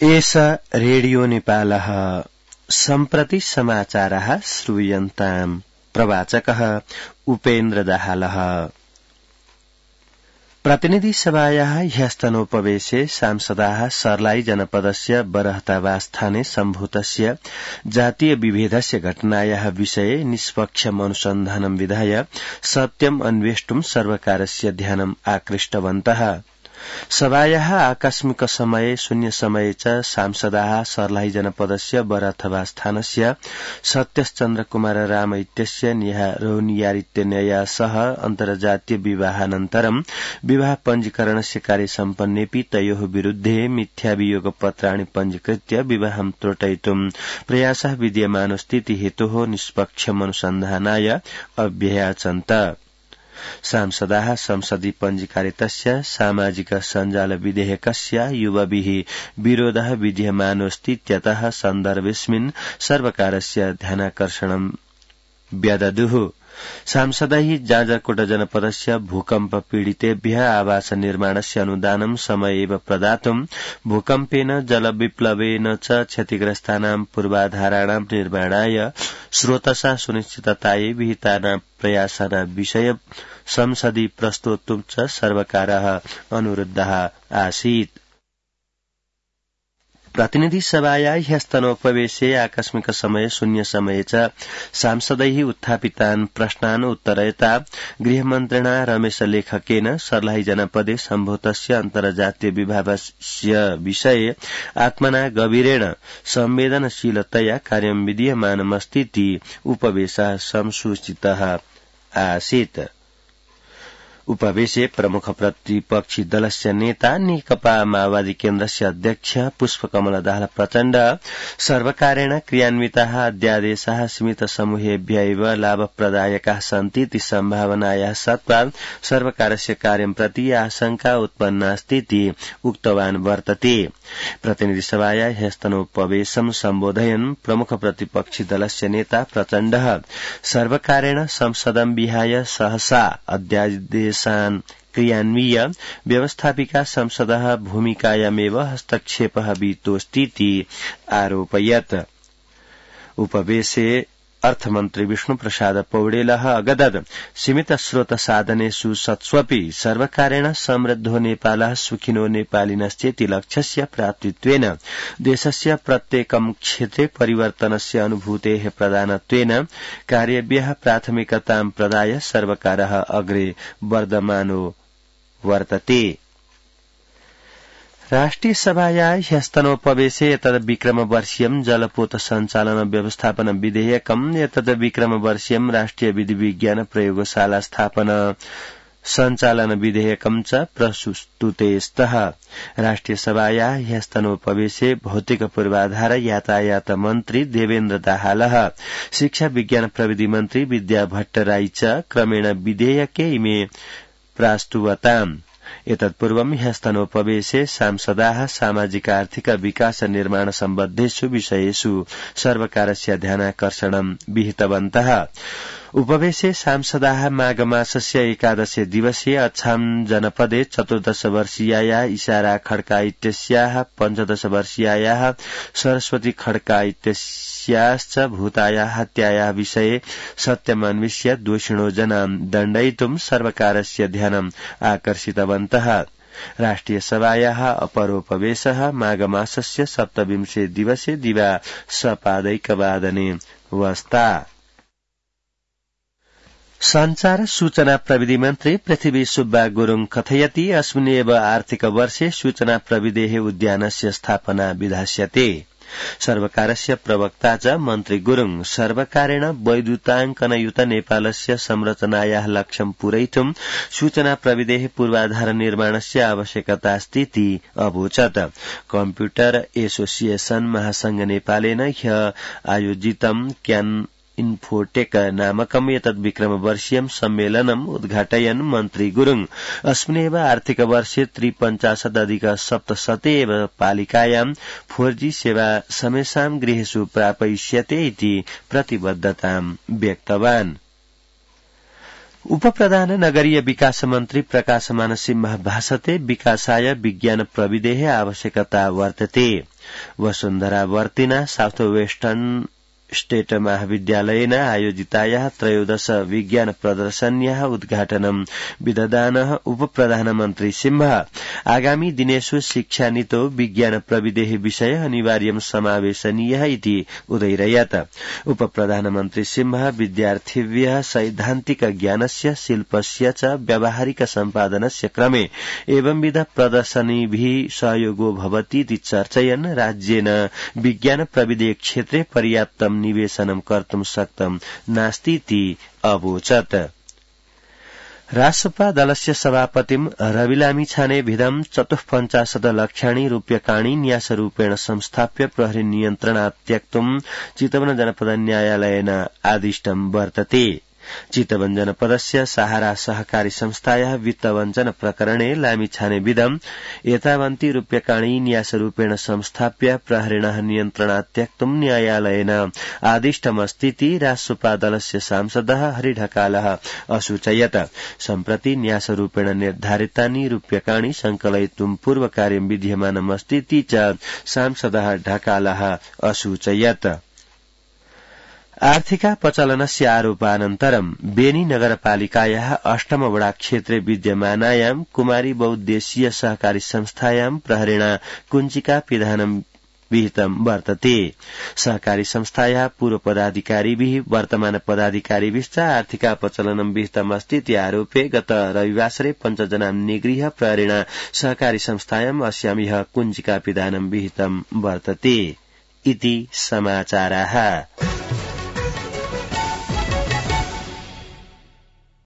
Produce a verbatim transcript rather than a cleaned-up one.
एषा रेडियो नेपालः सम्प्रति समाचारः श्रूयन्ताम्। प्रवाचकः उपेन्द्र दाहालः। प्रतिनिधि सभायाः ह्यस्तनोपवेशे सांसदाः सर्लाई जनपदस्य बरहतावास्थाने सम्भूतस्य जातीय विभेदस्य घटनायाः विषये निष्पक्षम् अनुसन्धानं विधाय सत्यम् अन्वेष्टुं सर्वकारस्य ध्यानम् आकृष्टवन्तः। सभायाः आकस्मिक समये शून्य समये च सांसदाः सर्लाही जनपदस्य बरहतावास्थानस्य सत्यश्चन्द्र कुमार राम इत्यस्य निहारोनियारित्यनया सह अन्तर्जातीय विवाहानन्तरं विवाह पञ्जीकरणस्य कार्य सम्पन्नेऽपि तयोः विरुद्धे मिथ्याभियोग पत्राणि पञ्जीकृत्य विवाहं त्रुटयितुं प्रयासः विद्यमानो स्थिति हेतोः निष्पक्षम् अनुसन्धानाय अभ्ययाचन्त। सांसदाः संसदि पञ्जीकारितस्य सामाजिक सञ्जाल विधेयकस्य युवभिः विरोधः विद्यमानोऽस्तीत्यतः सन्दर्भेऽस्मिन् सर्वकारस्य ध्यानाकर्षणं व्यददुः। सांसदैः जाजरकोट जनपदस्य भूकम्प पीडितेभ्यः आवास निर्माणस्य अनुदानं समयेव प्रदातुं भूकम्पेन जलविप्लवेन च क्षतिग्रस्तानां पूर्वाधाराणां निर्माणाय स्रोतसा सुनिश्चिततायै विहितानां प्रयासानां विषय संसदि प्रस्तोतुं च सर्वकारः अनुरुद्धः आसीत्। प्रतिनिधि सभाया ह्यस्तनोपवेशे आकस्मिक समये शून्य समये च सांसदैः उत्थापितान् प्रश्नान् उत्तरयता गृहमन्त्रिणा रमेश लेखकेन सर्लाही जनपदे सम्भूतस्य अन्तर्जातीय विभागस्य विषये आत्मना गभीरेण संवेदनशीलतया कार्यं विधीयमानमस्तीति उपवेशः संसूचितः आसीत्। उपवेशे प्रमुख प्रतिपक्षी दलस्य नेता नेकपा माओवादी केन्द्रस्य अध्यक्ष पुष्पकमल दाहाल प्रचण्ड सर्वकारेण क्रियान्विताः अध्यादेशाः सीमित समूहेभ्य एव लाभप्रदायकाः सन्ति इति सम्भावनायाः सत्त्वात् सर्वकारस्य कार्यं प्रति आशंका उत्पन्नास्तीति उक्तवान् वर्तते। प्रतिनिधि सभाया ह्यस्तनोपवेशं सम्बोधयन् प्रमुख प्रतिपक्षी दलस्य नेता प्रचण्डः सर्वकारेण संसदं विहाय सहसा अध्यादेश क्रियान्वीय व्यवस्थापिका संसदः भूमिकायामेव हस्तक्षेपः विहितोऽस्तीति आरोपयत्। उपवेशे अर्थमन्त्री विष्णुप्रसाद पौडेलः अगदत् सीमित स्रोत साधनेषु सत्स्वपि सर्वकारेण समृद्धो नेपालः सुखिनो नेपालिनश्चेति लक्ष्यस्य प्राप्तित्वेन देशस्य प्रत्येकं क्षेत्रे परिवर्तनस्य अनुभूतेः प्रदानत्वेन कार्येभ्यः प्राथमिकतां प्रदाय सर्वकारः अग्रे वर्धमानो वर्तते। राष्ट्रिय सभाया ह्यस्तनोपवेशे एतद् विक्रमवर्षीयं जलपोत सञ्चालन व्यवस्थापन विधेयकम् एतद् विक्रमवर्षीयं राष्ट्रिय विधि विज्ञान प्रयोगशाला स्थापन सञ्चालन विधेयकं च प्रस्तुते स्तः। राष्ट्रिय सभाया ह्यस्तनोपवेशे भौतिक पूर्वाधार यातायात मन्त्री देवेन्द्र दाहालः शिक्षा विज्ञान प्रविधि मन्त्री विद्या भट्टराई च क्रमेण विधेयके इमे प्रास्तुवताम्। एतत्पूर्वं ह्यस्तनोपवेशे सांसदाः सामाजिक आर्थिक विकास निर्माण सम्बद्धेषु विषयेषु सर्वकारस्य ध्यानाकर्षणं विहितवन्तः। उपवेशे सांसदाः माघमासस्य एकादशे दिवसे अछाम जनपदे चतुर्दश वर्षीयायाः इशारा खड्का इत्यस्याः पञ्चदश वर्षीयायाः सरस्वती खड्का इत्यस्याश्च भूतायाः हत्यायाः विषये सत्यमन्विष्य दोषिणो जनां दण्डयितुं सर्वकारस्य ध्यानम् आकर्षितवन्तः। राष्ट्रिय सभायाः अपरोपवेशः माघमासस्य सप्तविंशे दिवसे दिवा सपादैकवादने वस्ता। संचार सूचना प्रविधि मन्त्री पृथ्वी सुब्बा गुरुङ कथयति अस्मिन्नेव आर्थिक वर्षे सूचना प्रविधेः उद्यानस्य स्थापना विधास्यते। सर्वकारस्य प्रवक्ता च मन्त्री गुरुङ सर्वकारेण वैद्युताङ्कनयुत नेपालस्य संरचनायाः लक्ष्यं पूरयितुं सूचना प्रविधेः पूर्वाधार निर्माणस्य आवश्यकतास्तीति अवोचत्। कम्प्युटर एसोसिएशन महासंघ नेपालेन ह्य आयोजितं क्यान इन्फोटेक नामकम् एतद् विक्रमवर्षीयं सम्मेलनम् उद्घाटयन् मन्त्री गुरुङ अस्मिन्नेव आर्थिक वर्षे त्रिपञ्चाशदधिक सप्तशते एव पालिकायां फोर जी सेवा समेषां गृहेषु प्रापयिष्यते इति प्रतिबद्धतां व्यक्तवान्। उपप्रधान नगरीय विकास मन्त्री प्रकाशमान सिंह भाषते विकासाय विज्ञान प्रविधेः आवश्यकता वर्तते। वसुन्धरा वर्तिना साउथ वेस्टर्न स्टेट महाविद्यालयेन आयोजितायाः त्रयोदश विज्ञान प्रदर्शन्याः उद्घाटनं विदधानः उपप्रधानमन्त्री सिंह आगामी दिनेषु शिक्षानीतौ विज्ञान प्रविधेः विषय अनिवार्यं समावेशनीयः इति उदयिरयत्। उपप्रधानमन्त्री सिंह विद्यार्थिभ्यः सैद्धान्तिक ज्ञानस्य शिल्पस्य च व्यावहारिक सम्पादनस्य क्रमे एवंविध प्रदर्शनीभिः सहयोगो भवतीति चर्चयन् राज्येन विज्ञान प्रविधेय क्षेत्रे पर्याप्तं निवेशनं कर्तुं शक्तं नास्तीति अवोचत्। रासपा दलस्य सभापतिं रविलामी छानेभिदं चतुःपञ्चाशत् लक्षाणि रूप्यकाणि न्यासरूपेण संस्थाप्य प्रहरी नियन्त्रणात् त्यक्तुं चितवन जनपद न्यायालयेन आदिष्टं वर्तते। चितवन जनपदस्य सहारा सहकारी संस्थायाः वित्तवञ्चन प्रकरणे लामिछानेविदं एतावन्ति रूप्यकाणि न्यासरूपेण संस्थाप्य प्रहरिणः नियन्त्रणात् त्यक्तुं न्यायालयेन आदिष्टमस्तीति रासपा दलस्य सांसदः हरिढकालः असूचयत्। सम्प्रति न्यासरूपेण निर्धारितानि रूप्यकाणि संकलयितुं पूर्वकार्यं विद्यमानमस्तीति च सांसदः ढकालः असूचयत्। आर्थिकापचलनस्य आरोपानन्तरं बेनी नगरपालिकायाः अष्टम वडा क्षेत्रे विद्यमानायां कुमारी बहुद्देशीय सहकारी संस्थायां प्रहरेण कुञ्चिका पिधानं विहितं वर्तते। सहकारी संस्थायाः पूर्व पदाधिकारिभिः वर्तमान पदाधिकारिभिश्च आर्थिकापचलनं विहितमस्तीति आरोपे गत रविवासरे पञ्चजनां निगृह्य प्रहरेण सहकारी संस्थायां अस्यामिह कुञ्चिका पिधानं विहितं वर्तते इति समाचाराः।